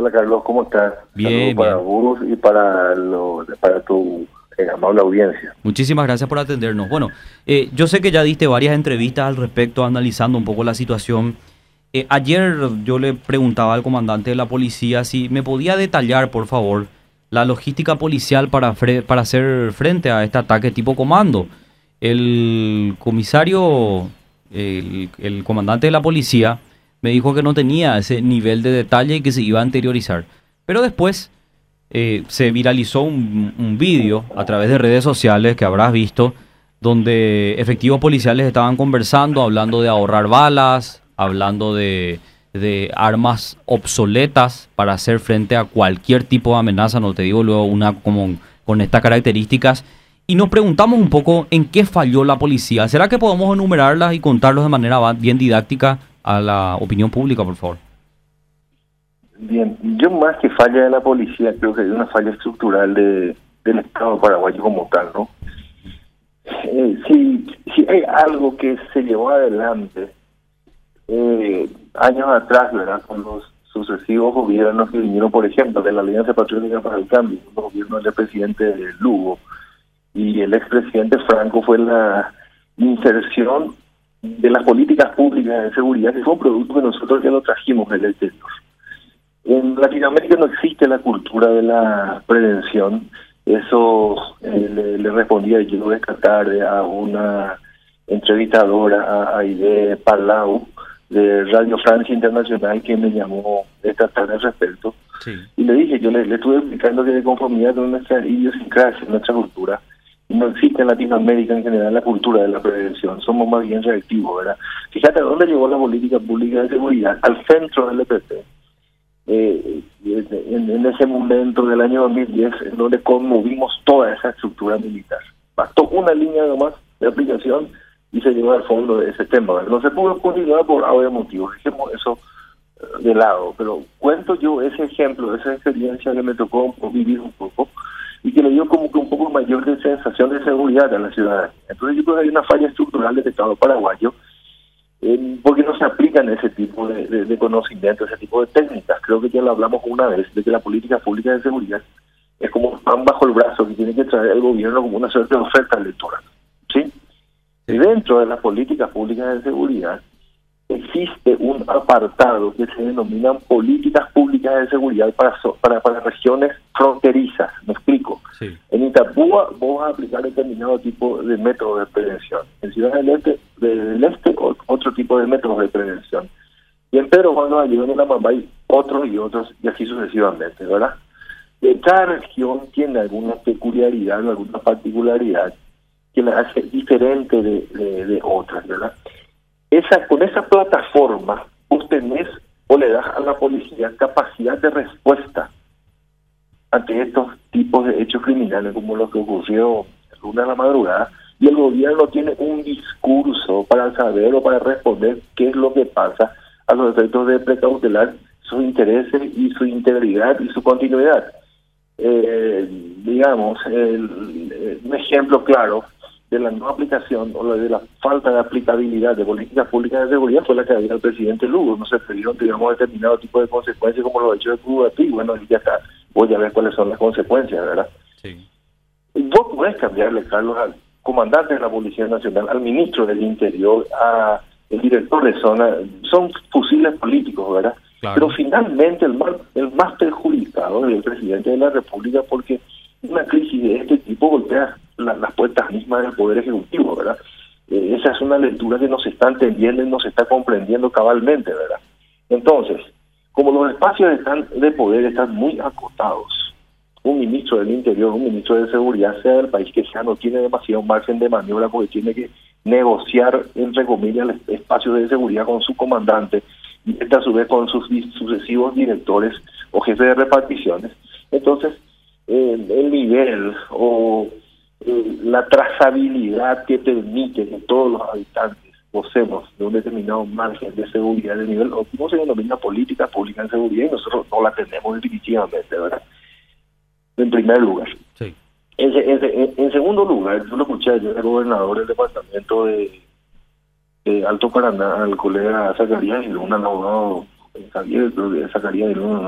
Hola Carlos, ¿cómo estás? Bien, Saludos para bien. vos y para tu amable audiencia. Muchísimas gracias por atendernos. Bueno, yo sé que ya diste varias entrevistas al respecto, analizando un poco la situación. Ayer yo le preguntaba al comandante de la policía si me podía detallar, por favor, la logística policial para hacer frente a este ataque tipo comando. El comisario, el comandante de la policía, me dijo que no tenía ese nivel de detalle y que se iba a anteriorizar. Pero después se viralizó un vídeo a través de redes sociales que habrás visto, donde efectivos policiales estaban conversando, hablando de ahorrar balas, hablando de armas obsoletas para hacer frente a cualquier tipo de amenaza, no te digo luego una como con estas características. Y nos preguntamos un poco en qué falló la policía. ¿Será que podemos enumerarlas y contarlos de manera bien didáctica a la opinión pública, por favor? Bien, yo más que falla de la policía, creo que hay una falla estructural del Estado paraguayo como tal, ¿no? Si hay algo que se llevó adelante años atrás, ¿verdad? Con los sucesivos gobiernos que vinieron, por ejemplo, de la Alianza Patriótica para el Cambio, el gobierno del presidente Lugo y el expresidente Franco, fue la inserción de las políticas públicas de seguridad, que fue un producto que nosotros ya lo trajimos del exterior. En Latinoamérica no existe la cultura de la prevención. Eso le respondía yo esta tarde a una entrevistadora, a Aide Palau, de Radio Francia Internacional, que me llamó esta tarde al respecto. Sí. Y le dije, yo le estuve explicando que de conformidad con nuestra idiosincrasia, nuestra cultura, no existe en Latinoamérica en general la cultura de la prevención. Somos más bien reactivos, ¿verdad? Fíjate a dónde llegó la política pública de seguridad, al centro del EPP. En ese momento del año 2010, en donde conmovimos toda esa estructura militar. Bastó una línea nomás de aplicación y se llegó al fondo de ese tema, ¿verdad? No se pudo continuar por obvios motivos, dejemos eso de lado, pero cuento yo ese ejemplo, esa experiencia que me tocó vivir un poco y que le dio como que un poco mayor de sensación de seguridad a la ciudadanía. Entonces yo creo que hay una falla estructural del Estado paraguayo, porque no se aplican ese tipo de conocimiento, ese tipo de técnicas. Creo que ya lo hablamos una vez, de que la política pública de seguridad es como un pan bajo el brazo que tiene que traer el gobierno como una suerte de oferta electoral, ¿sí? Y dentro de las políticas públicas de seguridad existe un apartado que se denominan políticas públicas de seguridad para regiones fronterizas. Me explico. Sí. En Itapúa vos vas a aplicar determinado tipo de métodos de prevención. En Ciudad del Este otro tipo de métodos de prevención. Y en Pedro Juan Nueva en la Mambay otros y así sucesivamente, ¿verdad? Cada región tiene alguna peculiaridad, alguna particularidad que la hace diferente de otras, ¿verdad? Con esa plataforma vos tenés o le das a la policía capacidad de respuesta ante estos tipos de hechos criminales como lo que ocurrió el lunes a la madrugada, y el gobierno tiene un discurso para saber o para responder qué es lo que pasa a los efectos de precautelar sus intereses y su integridad y su continuidad. Digamos, un ejemplo claro de la no aplicación o de la falta de aplicabilidad de políticas públicas de seguridad fue la que había el presidente Lugo. No se pidieron, digamos, determinado tipo de consecuencias como lo ha hecho el Cuba, y bueno, ya está, voy a ver cuáles son las consecuencias, ¿verdad? Sí. Vos podés cambiarle, Carlos, al comandante de la Policía Nacional, al ministro del Interior, al director de zona, son fusiles políticos, ¿verdad? Claro. Pero finalmente el más perjudicado es el presidente de la República, porque una crisis de este tipo golpea las puertas mismas del Poder Ejecutivo, ¿verdad? Esa es una lectura que no se está entendiendo y no se está comprendiendo cabalmente, ¿verdad? Entonces, como los espacios de poder están muy acotados, un ministro del Interior, un ministro de Seguridad, sea del país que sea, no tiene demasiado margen de maniobra porque tiene que negociar, entre comillas, el espacio de seguridad con su comandante y a su vez con sus sucesivos directores o jefes de reparticiones. Entonces, el nivel o la trazabilidad que permite que todos los habitantes gocemos de un determinado margen de seguridad de nivel óptimo se denomina política pública en seguridad, y nosotros no la tenemos definitivamente, ¿verdad? En primer lugar. Sí. En segundo lugar, yo lo escuché ayer al gobernador del departamento de Alto Paraná, al colega Zacarías y Luna, el abogado Javier, creo que Zacarías y Luna, ¿no?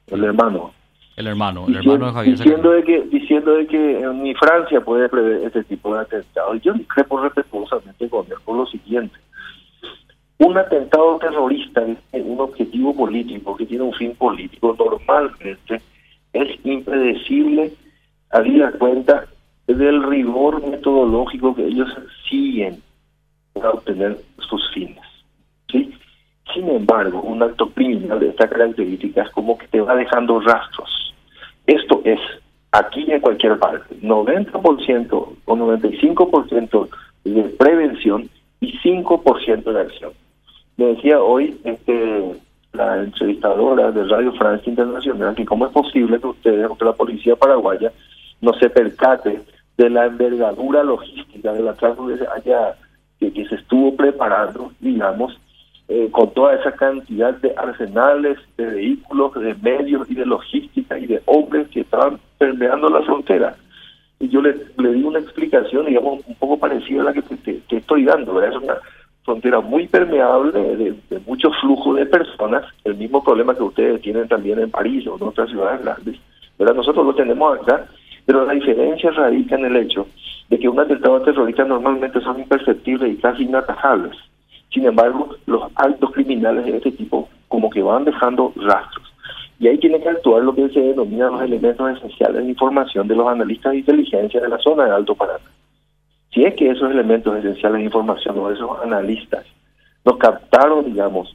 el hermano. El hermano de Javier Diciendo de que ni Francia puede prever este tipo de atentados. Yo discrepo respetuosamente con él por lo siguiente. Un atentado terrorista tiene un objetivo político, que tiene un fin político, normalmente es impredecible, habida cuenta del rigor metodológico que ellos siguen para obtener sus fines, ¿sí? Sin embargo, un acto criminal de esta característica es como que te va dejando rastros. Esto es, aquí y en cualquier parte, 90% o 95% de prevención y 5% de acción. Me decía hoy la entrevistadora de Radio Francia Internacional que cómo es posible que ustedes, o que la policía paraguaya, no se percate de la envergadura logística del atraco que se estuvo preparando, digamos, con toda esa cantidad de arsenales, de vehículos, de medios y de logística y de hombres que estaban permeando la frontera. Y yo le di una explicación, digamos, un poco parecida a la que te estoy dando, ¿verdad? Es una frontera muy permeable, de mucho flujo de personas, el mismo problema que ustedes tienen también en París o en otras ciudades grandes, ¿verdad? Nosotros lo tenemos acá, pero la diferencia radica en el hecho de que un atentado terrorista normalmente son imperceptibles y casi inatajables. Sin embargo, los actos criminales de este tipo como que van dejando rastros. Y ahí tienen que actuar lo que se denomina los elementos esenciales de información de los analistas de inteligencia de la zona de Alto Paraná. Si es que esos elementos esenciales de información o esos analistas nos captaron, digamos,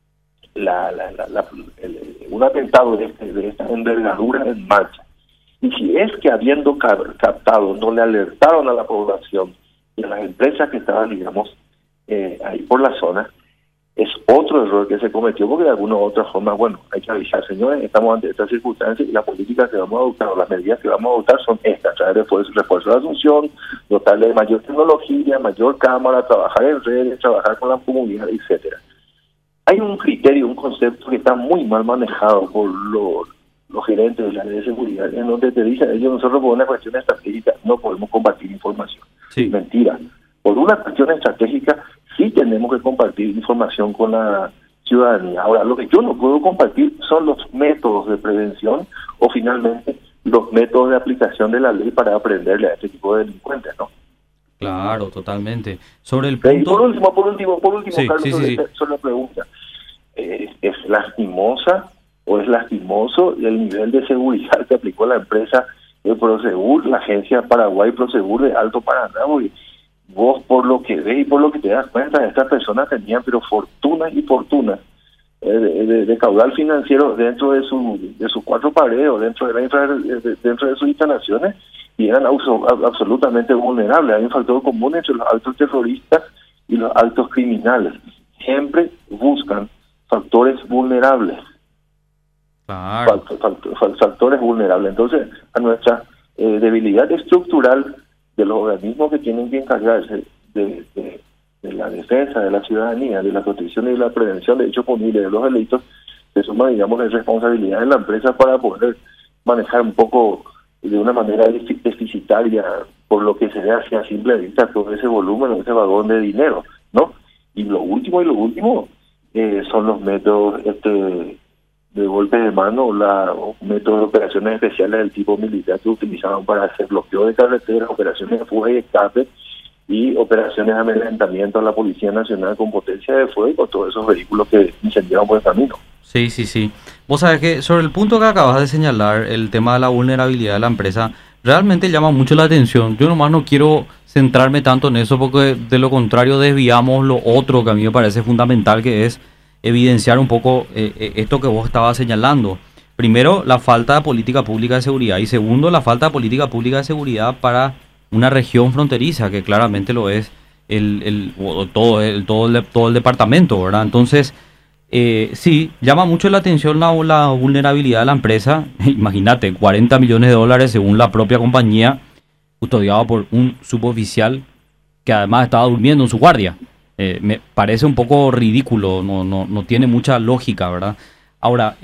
un atentado de esta envergadura en marcha, y si es que habiendo captado no le alertaron a la población y a las empresas que estaban, digamos, ahí por la zona, es otro error que se cometió, porque de alguna u otra forma, bueno, hay que avisar, señores, estamos ante estas circunstancias y las políticas que vamos a adoptar, o las medidas que vamos a adoptar son estas: traer refuerzo de asunción, dotarle de mayor tecnología, mayor cámara, trabajar en redes, trabajar con la comunidad, etcétera. Hay un criterio, un concepto que está muy mal manejado por los gerentes de la ley de seguridad, en donde te dicen ellos: nosotros por una cuestión estratégica no podemos compartir información. Sí. Mentira. Por una cuestión estratégica sí tenemos que compartir información con la ciudadanía. Ahora, lo que yo no puedo compartir son los métodos de prevención o finalmente los métodos de aplicación de la ley para aprenderle a este tipo de delincuentes, ¿no? Claro, totalmente. Sobre el punto... Por último, sí, Carlos, sí, sí. sobre la pregunta. ¿Es lastimosa o es lastimoso el nivel de seguridad que aplicó la empresa Prosegur, la agencia Paraguay Prosegur de Alto Paraná? Porque vos, por lo que ves y por lo que te das cuenta, estas personas tenían pero fortunas y fortunas de caudal financiero dentro de sus cuatro paredes o dentro de sus instalaciones, y eran absolutamente vulnerables. Hay un factor común entre los altos terroristas y los altos criminales: siempre buscan factores vulnerables. Claro. Factores vulnerables. Entonces, a nuestra debilidad estructural de los organismos que tienen que encargarse de la defensa de la ciudadanía, de la protección y de la prevención de hechos punibles, de los delitos, se suma, digamos, la responsabilidad de la empresa para poder manejar un poco de una manera deficitaria, por lo que se ve hacia simple vista, todo ese volumen, ese vagón de dinero, ¿no? Y lo último son los métodos de golpe de mano, o métodos de operaciones especiales del tipo militar que utilizaban para hacer bloqueo de carreteras, operaciones de fuga y escape y operaciones de amedrentamiento a la Policía Nacional con potencia de fuego y con todos esos vehículos que incendiaban por el camino. Sí, sí, sí. Vos sabés que sobre el punto que acabas de señalar, el tema de la vulnerabilidad de la empresa, realmente llama mucho la atención. Yo nomás no quiero centrarme tanto en eso, porque de lo contrario desviamos lo otro que a mí me parece fundamental, que es evidenciar un poco esto que vos estabas señalando. Primero, la falta de política pública de seguridad, y segundo, la falta de política pública de seguridad para una región fronteriza, que claramente lo es todo el departamento, ¿verdad? Entonces, sí, llama mucho la atención la vulnerabilidad de la empresa. Imagínate, 40 millones de dólares según la propia compañía, custodiado por un suboficial que además estaba durmiendo en su guardia. Me parece un poco ridículo, no tiene mucha lógica, ¿verdad? Ahora,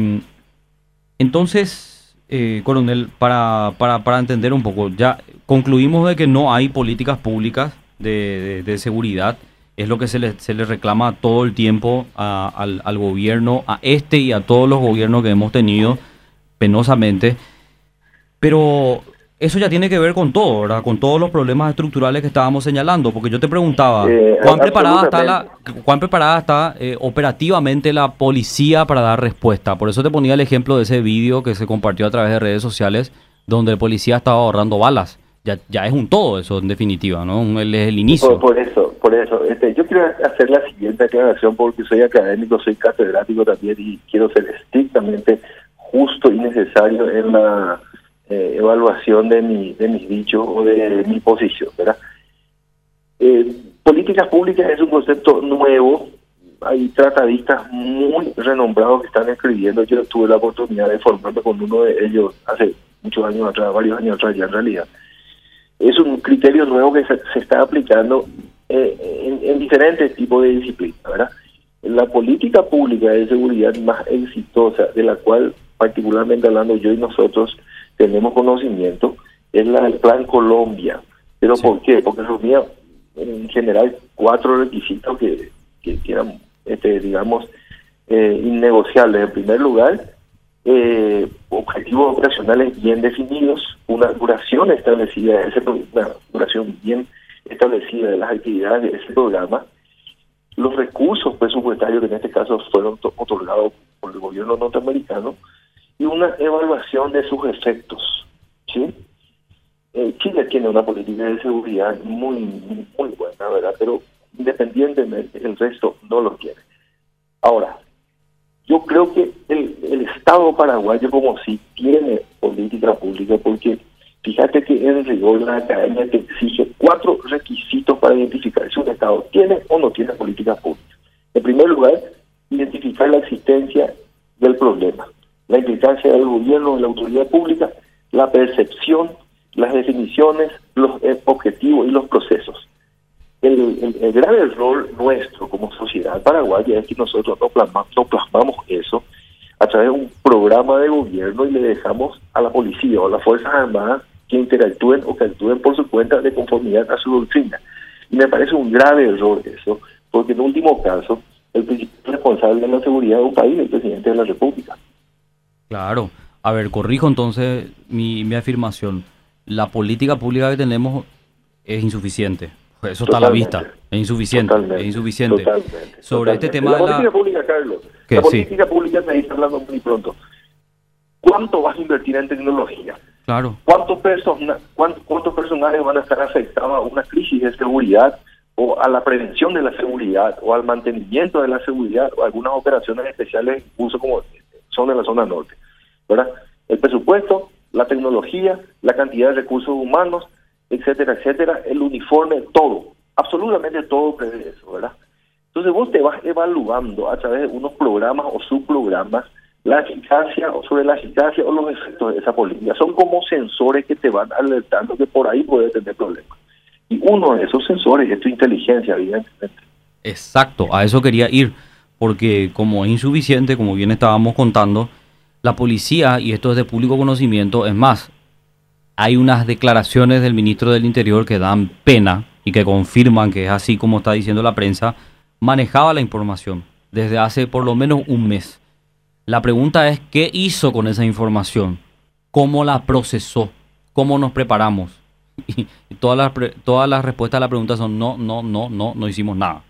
entonces, coronel, para entender un poco, ya concluimos de que no hay políticas públicas de seguridad es lo que se le reclama todo el tiempo al gobierno, a este y a todos los gobiernos que hemos tenido, penosamente. Pero eso ya tiene que ver con todo, ¿verdad? Con todos los problemas estructurales que estábamos señalando, porque yo te preguntaba, ¿cuán preparada está operativamente la policía para dar respuesta? Por eso te ponía el ejemplo de ese vídeo que se compartió a través de redes sociales, donde el policía estaba ahorrando balas. Ya es un todo eso, en definitiva, ¿no? Es el inicio. Por eso. Yo quiero hacer la siguiente aclaración porque soy académico, soy catedrático también y quiero ser estrictamente justo y necesario en la evaluación de mis dichos o de mi posición, ¿verdad? Políticas públicas es un concepto nuevo. Hay tratadistas muy renombrados que están escribiendo. Yo tuve la oportunidad de formarme con uno de ellos hace muchos años atrás, varios años atrás ya en realidad. Es un criterio nuevo que se está aplicando en diferentes tipos de disciplinas, ¿verdad? La política pública de seguridad más exitosa, de la cual particularmente hablando yo y nosotros tenemos conocimiento, es la del Plan Colombia. ¿Pero sí? ¿Por qué? Porque reunía en general 4 requisitos que eran, digamos, innegociables. En primer lugar, objetivos operacionales bien definidos, una duración establecida, una duración bien establecida de las actividades de ese programa, los recursos presupuestarios que en este caso fueron otorgados por el gobierno norteamericano y una evaluación de sus efectos, ¿sí? Chile tiene una política de seguridad muy buena, ¿verdad? Pero independientemente el resto no lo tiene. Ahora, yo creo que el Estado paraguayo como sí tiene política pública, porque fíjate que en rigor la academia te exige 4 requisitos para identificar si un Estado tiene o no tiene política pública. En primer lugar, identificar la existencia del problema, la implicancia del gobierno en la autoridad pública, la percepción, las definiciones, los objetivos y los procesos. El gran error nuestro como sociedad paraguaya es que nosotros no plasmamos eso a través de un programa de gobierno y le dejamos a la policía o a las Fuerzas Armadas que interactúen o que actúen por su cuenta de conformidad a su doctrina. Y me parece un grave error eso, porque en último caso, el principal responsable de la seguridad de un país es el presidente de la República. Claro. A ver, corrijo entonces mi afirmación. La política pública que tenemos es insuficiente. Eso está a la vista. Es insuficiente. Totalmente, es insuficiente. Sobre este tema la política pública, Carlos, la política pública me está hablando muy pronto. ¿Cuánto vas a invertir en tecnología? Claro. ¿Cuántos personajes van a estar afectados a una crisis de seguridad o a la prevención de la seguridad o al mantenimiento de la seguridad o algunas operaciones especiales, incluso como son en la zona norte? ¿Verdad? El presupuesto, la tecnología, la cantidad de recursos humanos, etcétera, etcétera, el uniforme, todo, absolutamente todo prevé eso, ¿verdad? Entonces vos te vas evaluando a través de unos programas o subprogramas la eficacia o sobre la eficacia o los efectos de esa política. Son como sensores que te van alertando que por ahí puede tener problemas. Y uno de esos sensores es tu inteligencia, evidentemente. Exacto, a eso quería ir, porque como es insuficiente, como bien estábamos contando, la policía, y esto es de público conocimiento, es más, hay unas declaraciones del ministro del Interior que dan pena y que confirman que es así como está diciendo la prensa, manejaba la información desde hace por lo menos un mes. La pregunta es, ¿qué hizo con esa información? ¿Cómo la procesó? ¿Cómo nos preparamos? Y todas las respuestas a la pregunta son no hicimos nada.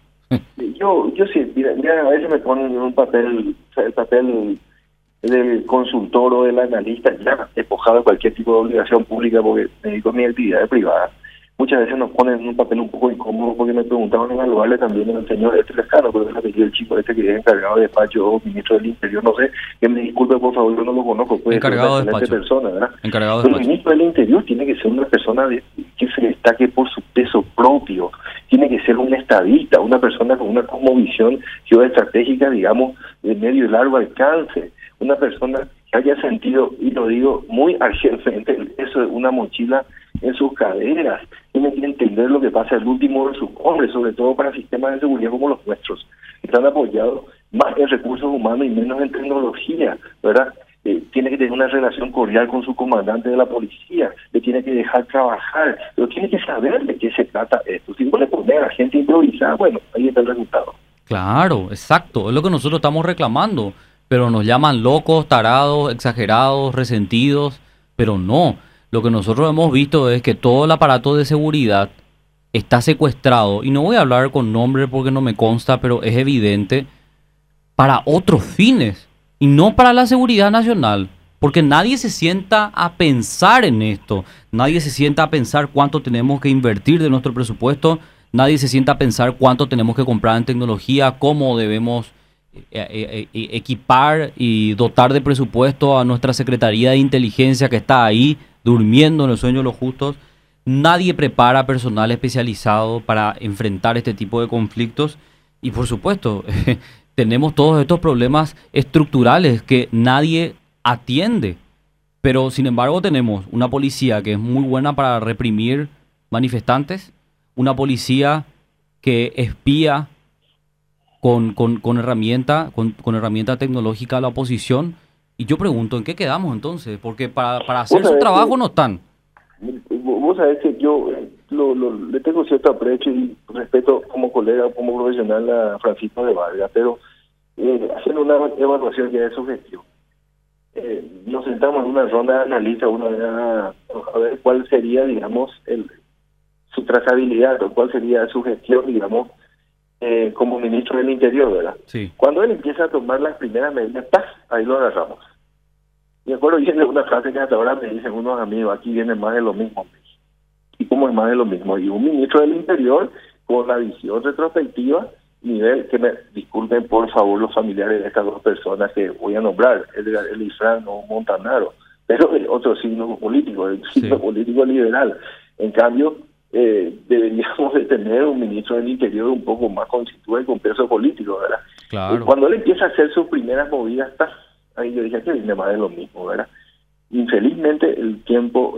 Yo sí, mira, a veces me ponen en un papel, el papel del consultor o del analista, ya despojado de cualquier tipo de obligación pública porque me dedico a mi actividad privada. Muchas veces nos ponen en un papel un poco incómodo porque me preguntaban evaluarle también al señor Lescano, pero es el apellido del chico que es encargado de despacho o ministro del Interior, no sé, que me disculpe por favor, yo no lo conozco, puede encargado ser una excelente persona, ¿verdad? Encargado de el ministro del Interior tiene que ser una persona que se destaque por su peso propio, tiene que ser un estadista, una persona con una cosmovisión geoestratégica, digamos, de medio y largo alcance, una persona que haya sentido, y lo digo muy argentemente, eso es una mochila en sus caderas, tiene que entender lo que pasa al último de sus hombres, sobre todo para sistemas de seguridad como los nuestros, que están apoyados más en recursos humanos y menos en tecnología, ¿verdad? tiene que tener una relación cordial con su comandante de la policía, le tiene que dejar trabajar, pero tiene que saber de qué se trata esto. Si vos le pones a la gente improvisada, bueno, ahí está el resultado. Claro, exacto, es lo que nosotros estamos reclamando, pero nos llaman locos, tarados, exagerados, resentidos, pero no. Lo que nosotros hemos visto es que todo el aparato de seguridad está secuestrado, y no voy a hablar con nombre porque no me consta, pero es evidente, para otros fines, y no para la seguridad nacional, porque nadie se sienta a pensar en esto, nadie se sienta a pensar cuánto tenemos que invertir de nuestro presupuesto, nadie se sienta a pensar cuánto tenemos que comprar en tecnología, cómo debemos equipar y dotar de presupuesto a nuestra Secretaría de Inteligencia que está ahí durmiendo en el sueño de los justos. Nadie prepara personal especializado para enfrentar este tipo de conflictos y, por supuesto, tenemos todos estos problemas estructurales que nadie atiende. Pero, sin embargo, tenemos una policía que es muy buena para reprimir manifestantes, una policía que espía con herramienta tecnológica a la oposición. Y yo pregunto, ¿en qué quedamos entonces? Porque para hacer su trabajo no están. Vos sabés que yo le tengo cierto aprecio y respeto como colega, como profesional a Francisco de Vargas, pero hacer una evaluación ya es subjetivo. Nos sentamos en una ronda de analistas, a ver cuál sería, digamos, su trazabilidad, o cuál sería su gestión, digamos, como ministro del Interior, ¿verdad? Sí. Cuando él empieza a tomar las primeras medidas, ¡paz!, ahí lo agarramos. Me acuerdo bien de una frase que hasta ahora me dicen unos amigos, aquí viene más de lo mismo. ¿Y cómo es más de lo mismo? Y un ministro del Interior con la visión retrospectiva, nivel, que me disculpen por favor los familiares de estas dos personas que voy a nombrar, el Isran o Montanaro, pero el otro signo político, el signo político liberal. En cambio, deberíamos de tener un ministro del Interior un poco más constituido y con peso político, ¿verdad? Claro. Cuando él empieza a hacer sus primeras movidas, ahí yo dije que viene más de lo mismo, ¿verdad? Infelizmente el tiempo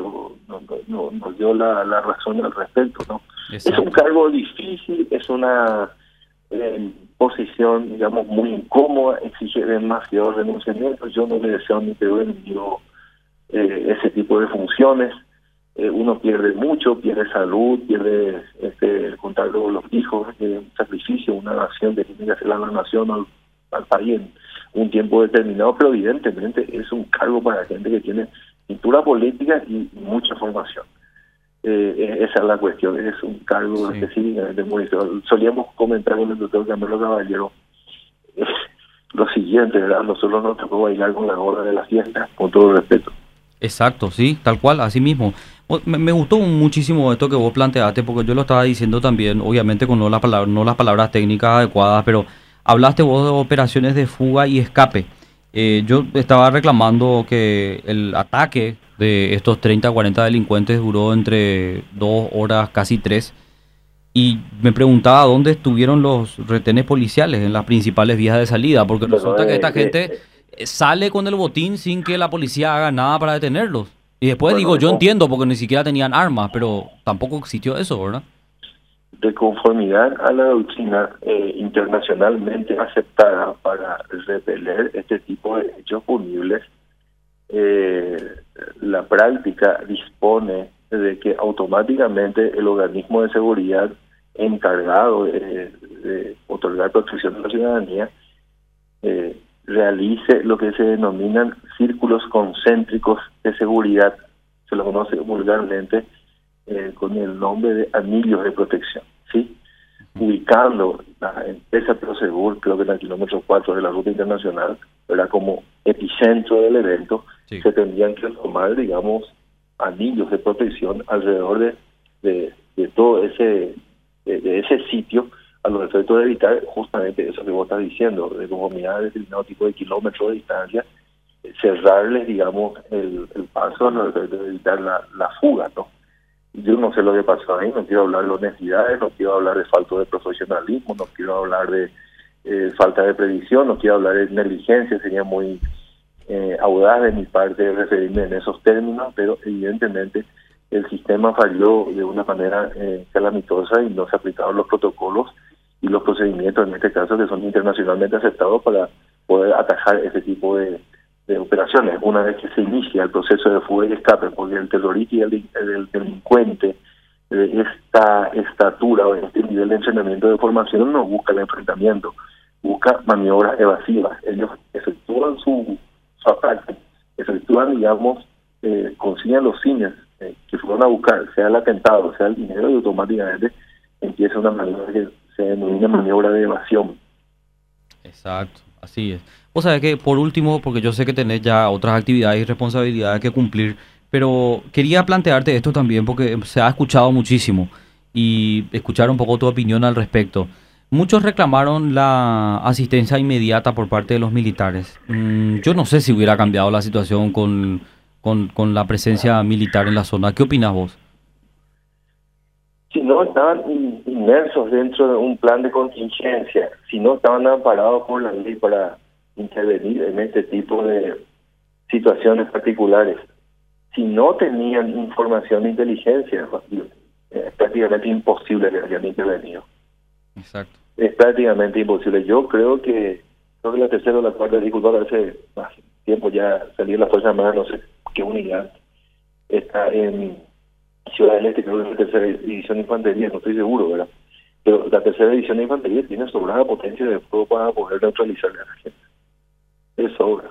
nos dio la razón al respecto, ¿no? Exacto. Es un cargo difícil, es una posición, digamos, muy incómoda, exige demasiado renunciamiento. Yo no le deseo ni peor enemigo ese tipo de funciones. Uno pierde mucho, pierde salud, pierde el contacto con los hijos, un sacrificio, una nación que tiene que hacer la nación al país en un tiempo determinado, pero evidentemente es un cargo para gente que tiene cintura política y mucha formación. Esa es la cuestión, es un cargo específicamente muy... Solíamos comentar con el doctor Camilo Caballero lo siguiente, ¿verdad? Nosotros nos tocó bailar con la gorra de la fiesta, con todo respeto. Exacto, sí, tal cual, así mismo. Me gustó muchísimo esto que vos planteaste, porque yo lo estaba diciendo también, obviamente con no las palabras técnicas adecuadas, pero hablaste vos de operaciones de fuga y escape. Yo estaba reclamando que el ataque de estos 30 a 40 delincuentes duró entre 2 horas, casi 3, y me preguntaba dónde estuvieron los retenes policiales en las principales vías de salida, porque resulta que esta gente sale con el botín sin que la policía haga nada para detenerlos. Y después yo entiendo porque ni siquiera tenían armas, pero tampoco existió eso, ¿verdad? De conformidad a la doctrina internacionalmente aceptada para repeler este tipo de hechos punibles, la práctica dispone de que automáticamente el organismo de seguridad encargado de otorgar protección a la ciudadanía realice lo que se denominan círculos concéntricos de seguridad, se lo conoce vulgarmente con el nombre de anillos de protección, ¿sí? Ubicando la empresa Prosegur, creo que en el kilómetro 4 de la ruta internacional, ¿verdad?, como epicentro del evento, se tendrían que tomar, digamos, anillos de protección alrededor de todo ese sitio, a los efectos de evitar justamente eso que vos estás diciendo, de conformidad a determinado tipo de kilómetros de distancia, cerrarles, digamos, el paso a los efectos de evitar la fuga, ¿no? Yo no sé lo que pasó ahí, no quiero hablar de honestidades, no quiero hablar de falta de profesionalismo, no quiero hablar de falta de previsión, no quiero hablar de negligencia, sería muy audaz de mi parte referirme en esos términos, pero evidentemente el sistema falló de una manera calamitosa y no se aplicaron los protocolos y los procedimientos, en este caso, que son internacionalmente aceptados para poder atajar ese tipo de de operaciones, una vez que se inicia el proceso de fuga y escape, porque el terrorista y el delincuente de esta estatura o este nivel de entrenamiento de formación no busca el enfrentamiento, busca maniobras evasivas. Ellos efectúan su ataque, efectúan, digamos, consiguen los fines que fueron a buscar, sea el atentado, sea el dinero, y automáticamente empieza una maniobra que se denomina maniobra de evasión. Exacto, así es. O sea que por último, porque yo sé que tenés ya otras actividades y responsabilidades que cumplir, pero quería plantearte esto también porque se ha escuchado muchísimo y escuchar un poco tu opinión al respecto. Muchos reclamaron la asistencia inmediata por parte de los militares. Yo no sé si hubiera cambiado la situación con la presencia militar en la zona. ¿Qué opinas vos? Si no estaban inmersos dentro de un plan de contingencia, si no estaban amparados por la ley para intervenir en este tipo de situaciones particulares, si no tenían información de inteligencia, es prácticamente imposible que hayan intervenido. Exacto. Es prácticamente imposible. Yo creo que la tercera o la cuarta, disculpa, hace más tiempo ya salió la Fuerza Armada, no sé qué unidad, está en Ciudad del Este, creo que es la tercera división de infantería, no estoy seguro, ¿verdad? Pero la tercera división de infantería tiene sobrada potencia de fuego para poder neutralizar a la gente. Es sobra.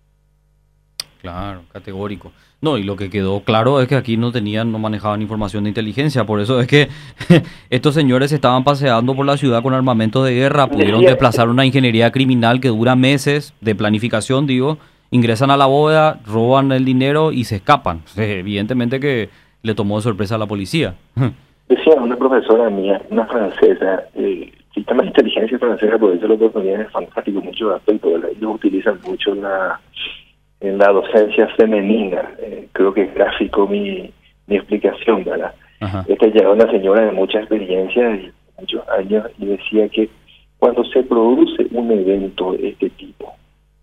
Claro, categórico. No, y lo que quedó claro es que aquí no manejaban información de inteligencia, por eso es que estos señores estaban paseando por la ciudad con armamento de guerra, pudieron desplazar una ingeniería criminal que dura meses de planificación, digo, ingresan a la bóveda, roban el dinero y se escapan. Evidentemente que le tomó de sorpresa a la policía. Decía una profesora mía, una francesa, el sistema de inteligencia francesa, por eso la oportunidad es fantástico, muchos aspectos, ellos utilizan mucho en la docencia femenina, creo que es gráfico mi explicación, ¿verdad? Esta ya era una señora de mucha experiencia y muchos años, y decía que cuando se produce un evento de este tipo,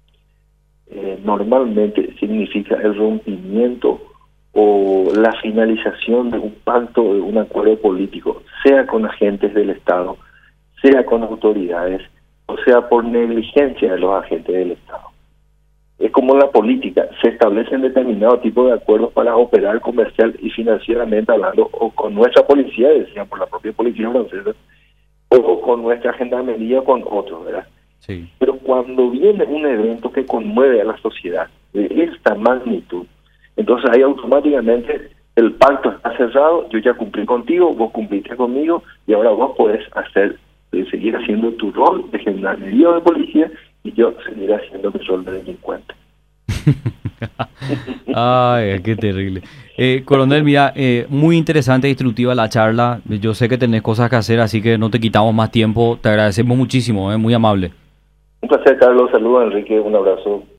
normalmente significa el rompimiento o la finalización de un pacto, de un acuerdo político, sea con agentes del Estado, sea con autoridades, o sea por negligencia de los agentes del Estado. Es como la política, se establecen determinados tipos de acuerdos para operar comercial y financieramente hablando, o con nuestra policía, decía por la propia policía francesa, o con nuestra gendarmería o con otros, ¿verdad? Sí. Pero cuando viene un evento que conmueve a la sociedad de esta magnitud, entonces ahí automáticamente el pacto está cerrado, yo ya cumplí contigo, vos cumpliste conmigo, y ahora vos podés seguir haciendo tu rol de gendarmería o de policía, y yo seguiré haciendo mi rol de delincuente. Ay, qué terrible. Coronel, mira, muy interesante e instructiva la charla. Yo sé que tenés cosas que hacer, así que no te quitamos más tiempo. Te agradecemos muchísimo, muy amable. Un placer, Carlos. Saludos, Enrique. Un abrazo.